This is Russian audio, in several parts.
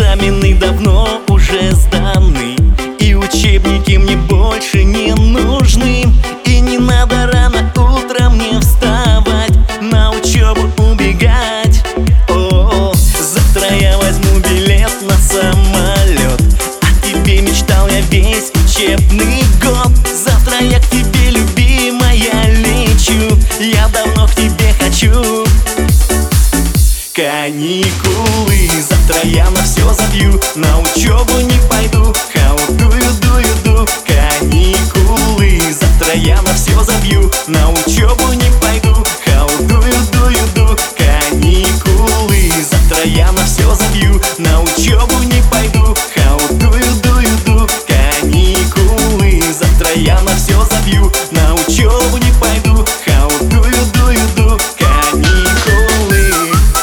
Экзамены давно уже сданы, и учебники мне больше не нужны. И не надо рано утром мне вставать, на учебу убегать. О, завтра я возьму билет на самолет, о тебе мечтал я весь учебный год. Завтра я к тебе, любимая, лечу, я давно к тебе хочу. Каникулы, завтра я на все забью, на учебу не пойду. How do you do you do? Каникулы, завтра я на все забью, на учебу не пойду. How do you do you do? Каникулы, завтра я на все забью, на учебу не пойду. How do you do you do? Каникулы, завтра я на все забью, на учебу не пойду. How do you do you do? Каникулы.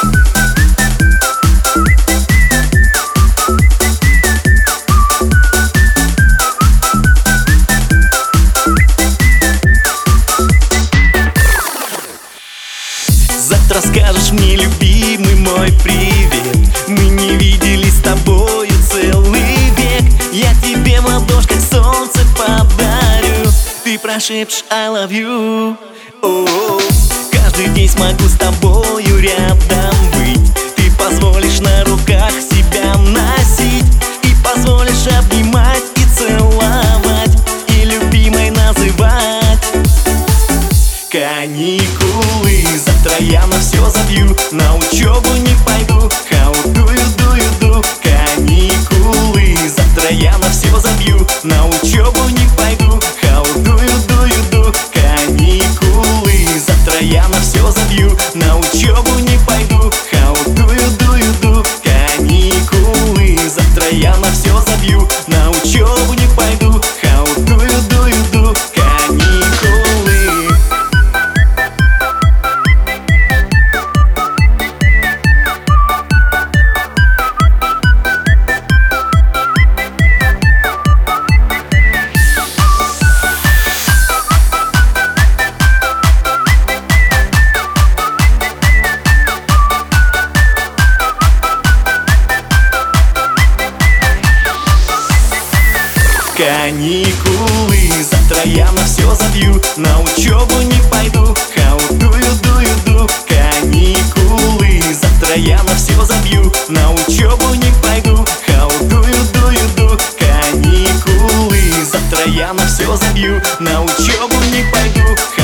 Завтра скажешь мне, любимый мой, привет. Мы не виделись с тобою целый век. Я тебе в ладошках солнце подарю, ты прошепчешь I love you. О, каждый день смогу с тобою рядом быть. Ты позволишь на руках себя носить, и позволишь обнимать и целовать, и любимой называть. Каникулы, завтра я на все забью, на учебу не пойду. How do you do? Каникулы, завтра я на все забью, на учебу не пойду. How do you do? Каникулы, завтра я на все забью, на учебу не пойду. How do you do? Каникулы, завтра я на все забью, на учебу не пойду. How do you do? Каникулы. Каникулы, завтра я на все забью, на учебу не пойду. How do you do? Каникулы, завтра я на все забью, на учебу не пойду. How do you do? Каникулы, завтра я на все забью, на учебу не пойду.